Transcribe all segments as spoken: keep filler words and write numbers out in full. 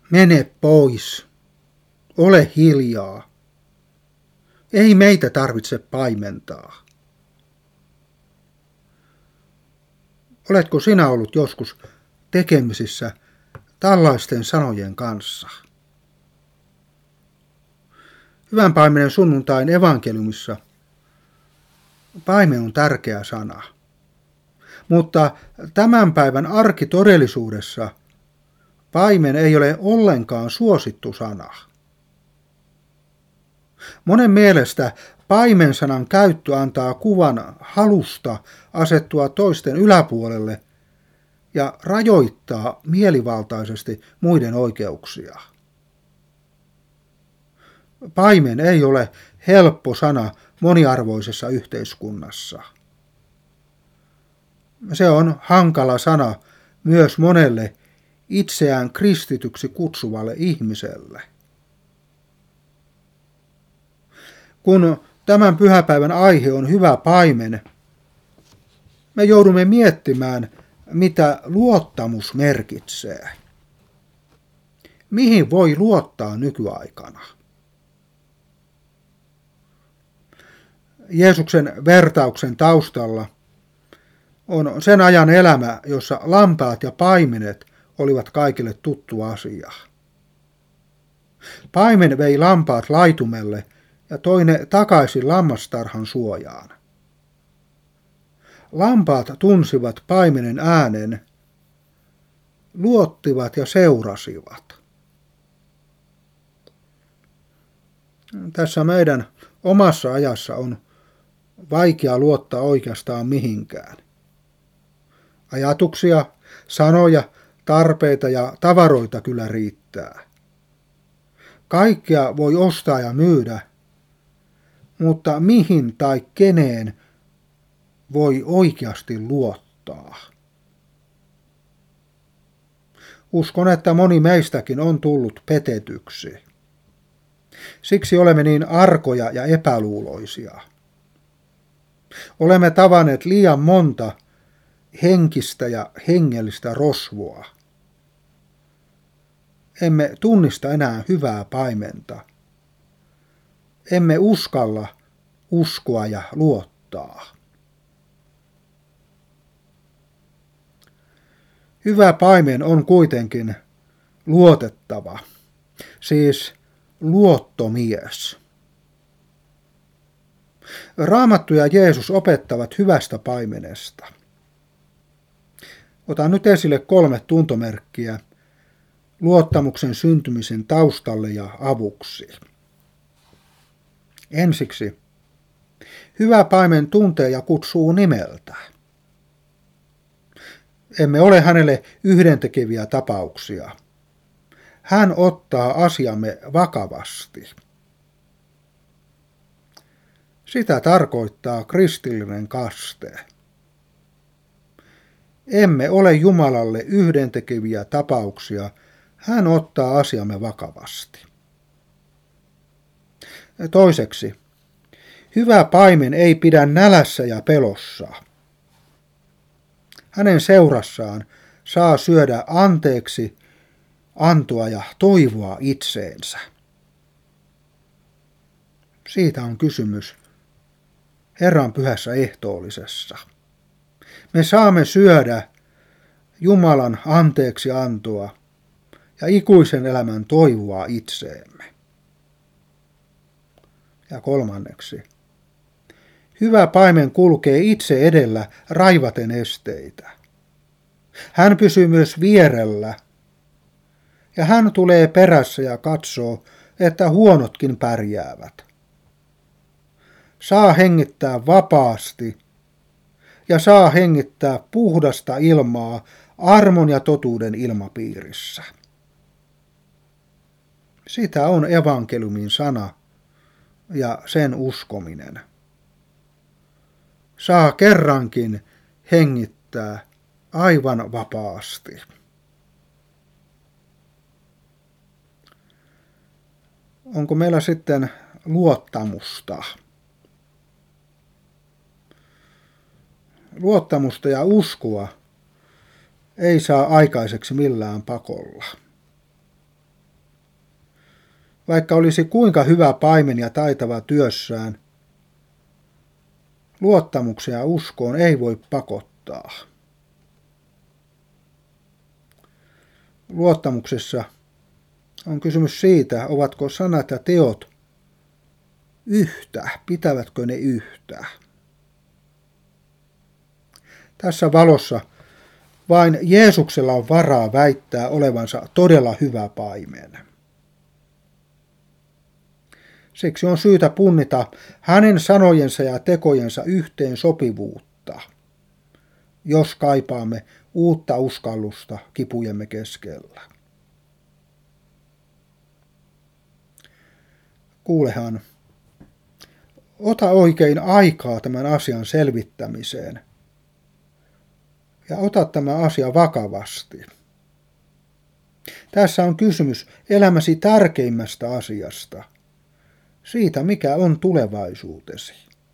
Mene pois. Ole hiljaa. Ei meitä tarvitse paimentaa. Oletko sinä ollut joskus tekemisissä tällaisten sanojen kanssa? Hyvän paimenen sunnuntain evankeliumissa paimen on tärkeä sana. Mutta tämän päivän arkitodellisuudessa paimen ei ole ollenkaan suosittu sana. Monen mielestä paimensanan käyttö antaa kuvan halusta asettua toisten yläpuolelle ja rajoittaa mielivaltaisesti muiden oikeuksia. Paimen ei ole helppo sana moniarvoisessa yhteiskunnassa. Se on hankala sana myös monelle itseään kristityksi kutsuvalle ihmiselle. Kun tämän pyhäpäivän aihe on hyvä paimen, me joudumme miettimään, mitä luottamus merkitsee. Mihin voi luottaa nykyaikana? Jeesuksen vertauksen taustalla on sen ajan elämä, jossa lampaat ja paimenet olivat kaikille tuttu asia. Paimen vei lampaat laitumelle ja toi ne takaisin lammastarhan suojaan. Lampaat tunsivat paimenen äänen, luottivat ja seurasivat. Tässä meidän omassa ajassa on vaikea luottaa oikeastaan mihinkään. Ajatuksia, sanoja, tarpeita ja tavaroita kyllä riittää. Kaikkea voi ostaa ja myydä, mutta mihin tai keneen voi oikeasti luottaa? Uskon, että moni meistäkin on tullut petetyksi. Siksi olemme niin arkoja ja epäluuloisia. Olemme tavanneet liian monta henkistä ja hengellistä rosvoa. Emme tunnista enää hyvää paimenta. Emme uskalla uskoa ja luottaa. Hyvä paimen on kuitenkin luotettava, siis luottomies. Raamattu ja Jeesus opettavat hyvästä paimenesta. Otan nyt esille kolme tuntomerkkiä luottamuksen syntymisen taustalle ja avuksi. Ensiksi, hyvä paimen tuntee ja kutsuu nimeltä. Emme ole hänelle yhdentekeviä tapauksia. Hän ottaa asiamme vakavasti. Sitä tarkoittaa kristillinen kaste. Emme ole Jumalalle yhdentekeviä tapauksia. Hän ottaa asiamme vakavasti. Toiseksi, hyvä paimen ei pidä nälässä ja pelossa. Hänen seurassaan saa syödä anteeksi, antoa ja toivoa itseensä. Siitä on kysymys Herran pyhässä ehtoollisessa. Me saamme syödä Jumalan anteeksi antoa ja ikuisen elämän toivoa itseemme. Ja kolmanneksi, hyvä paimen kulkee itse edellä raivaten esteitä. Hän pysyy myös vierellä ja hän tulee perässä ja katsoo, että huonotkin pärjäävät. Saa hengittää vapaasti ja saa hengittää puhdasta ilmaa armon ja totuuden ilmapiirissä. Sitä on evankeliumin sana ja sen uskominen. Saa kerrankin hengittää aivan vapaasti. Onko meillä sitten luottamusta? Luottamusta ja uskoa ei saa aikaiseksi millään pakolla. vaikka olisi kuinka hyvä paimen ja taitava työssään, luottamukseen ja uskoon ei voi pakottaa. Luottamuksessa on kysymys siitä, ovatko sanat ja teot yhtä, pitävätkö ne yhtä. Tässä valossa vain Jeesuksella on varaa väittää olevansa todella hyvä paimen. Siksi on syytä punnita hänen sanojensa ja tekojensa yhteen sopivuutta, jos kaipaamme uutta uskallusta kipujemme keskellä. Kuulehan, ota oikein aikaa tämän asian selvittämiseen ja ota tämä asia vakavasti. Tässä on kysymys elämäsi tärkeimmästä asiasta, siitä mikä on tulevaisuutesi.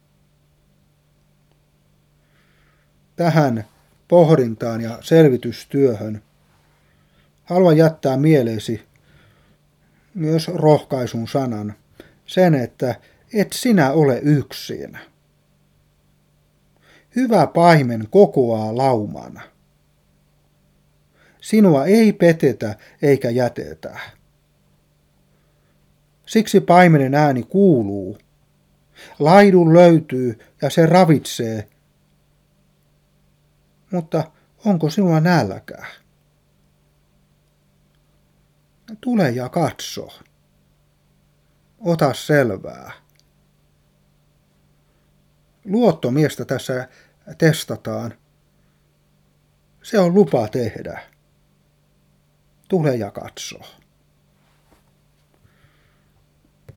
Tähän pohdintaan ja selvitystyöhön haluan jättää mieleesi myös rohkaisun sanan, sen, että et sinä ole yksin. Hyvä paimen kokoaa lauman. Sinua ei petetä eikä jätetä. Siksi paimenen ääni kuuluu. Laidun löytyy ja se ravitsee. Mutta onko sinulla nälkä? Tule ja katso. Ota selvää. Luottomiestä tässä testataan. Se on lupa tehdä. Tule ja katso.